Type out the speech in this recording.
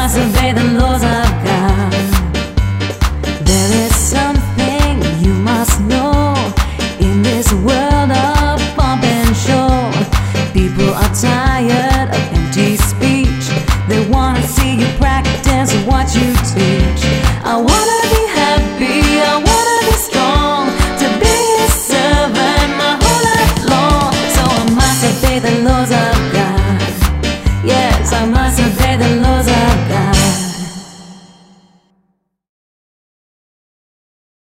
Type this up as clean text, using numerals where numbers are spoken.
must obey the laws of God. There is something you must know. In this world of pump and show, people are tired